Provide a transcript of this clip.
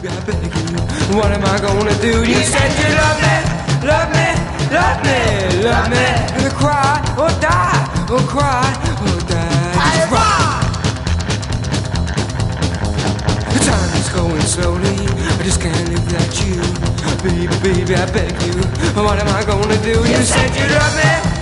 baby, I beg you. What am I gonna do? You said you love me, love me, love me, love me. And cry or die, or cry or die. Just rock. The time is going slowly, I just can't live without you. Baby, baby, I beg you. What am I gonna do? You said you love me.